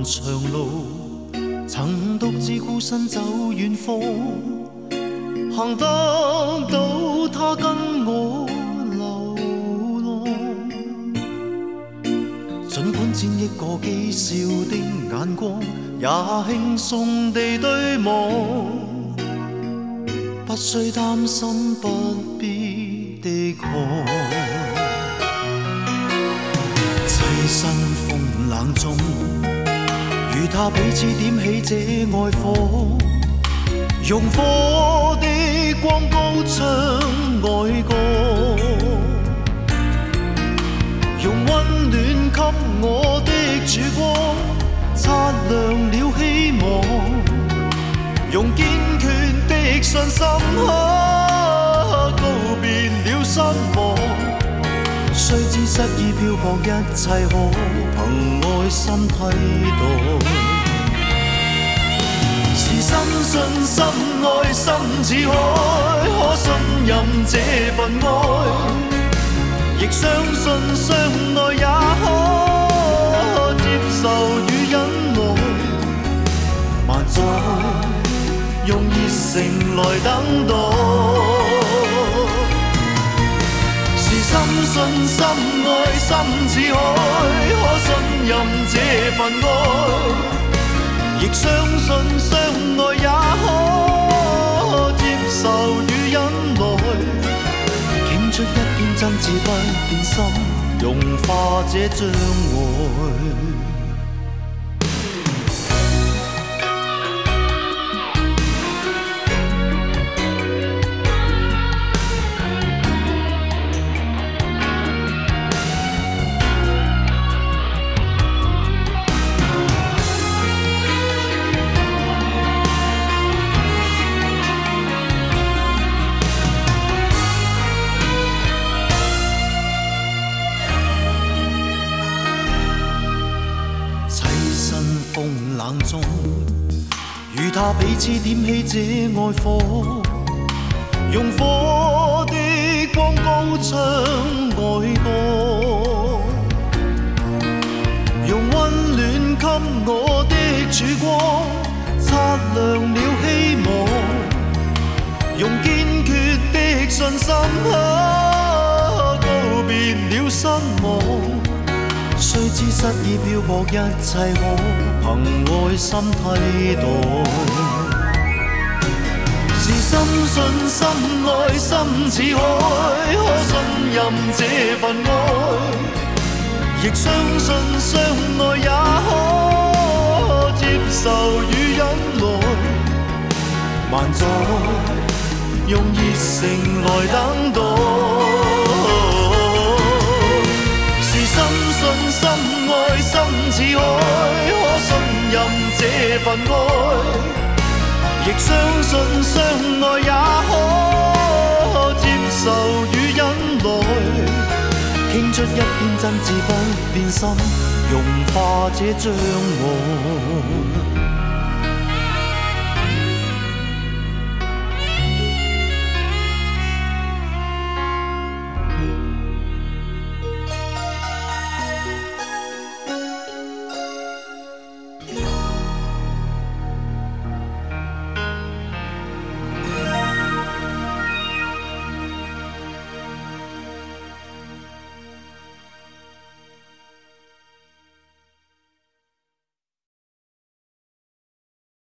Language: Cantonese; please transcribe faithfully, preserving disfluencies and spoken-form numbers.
長路，曾獨自孤身走遠方，行得到他跟我流浪。儘管戰役過譏笑的眼光，也輕鬆地對望，不需擔心不必的渴。棲身風冷中，與他彼此點起這愛火，用火的光高唱愛歌，用溫暖給我的曙光，擦亮了希望，用堅決的信心告別了失望。雖知失意漂泊，一切可憑愛心替代。是深信深愛心似海，可信任這份愛，亦相信相愛也可接受與忍耐。萬載用熱誠來等待。深信深愛心似海，可信任這份愛，亦相信相愛也可接受與忍耐。傾出一片真摯不變心，融化這障礙。冷中，與他彼此點起這愛火，用火的光高唱愛歌，用溫暖給我的曙光，擦亮了希望，用堅決的信心告別了失望。雖知失意漂泊，一切可憑愛心替代。是深信深愛心似海，可信任這份愛，亦相信相愛也可接受與忍耐。萬載用熱誠來等待。深信深愛心似海，可信任這份愛，亦相信相愛也可接受與忍耐。傾出一片真摯不變心，融化這障礙。